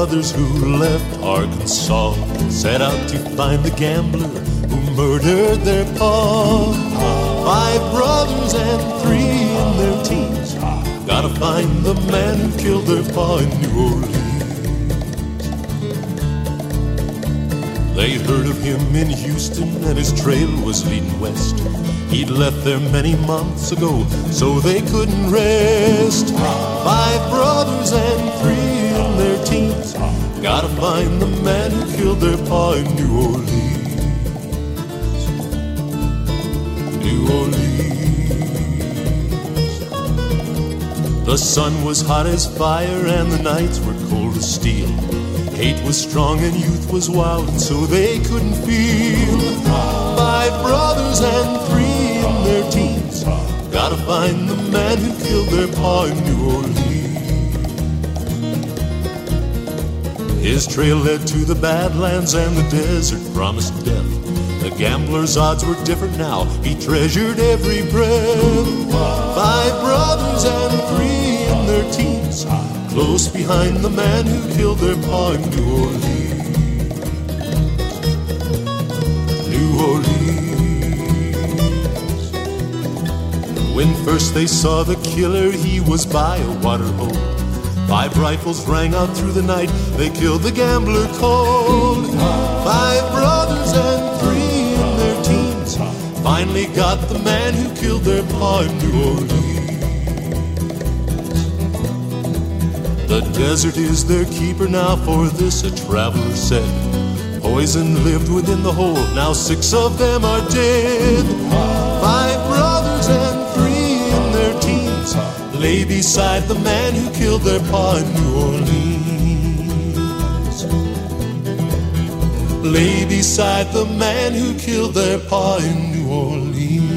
brothers who left Arkansas set out to find the gambler who murdered their pa. 5 brothers and 3 in their teens. Gotta find the man who killed their pa in New Orleans. They'd heard of him in Houston and his trail was leading west. He'd left there many months ago, so they couldn't rest. 5 brothers and 3 in their teens. Gotta find the man who killed their pa in New Orleans. New Orleans. The sun was hot as fire and the nights were cold as steel. Hate was strong and youth was wild, and so they couldn't feel. 5 brothers and 3 in their teens. Gotta find the man who killed their pa in New Orleans. His trail led to the Badlands and the desert promised death. The gambler's odds were different now, he treasured every breath. 5 brothers and 3 in their teens, close behind the man who killed their pa in New Orleans. New Orleans. When first they saw the killer, he was by a water hole. 5 rifles rang out through the night, they killed the gambler cold. 5 brothers and 3 in their teens finally got the man who killed their pa in New Orleans. The desert is their keeper now, for this a traveler said. Poison lived within the hole, now 6 of them are dead. 5 brothers and 3 in their teens lay beside the man who killed their pa in New Orleans. Lay beside the man who killed their pa in New Orleans.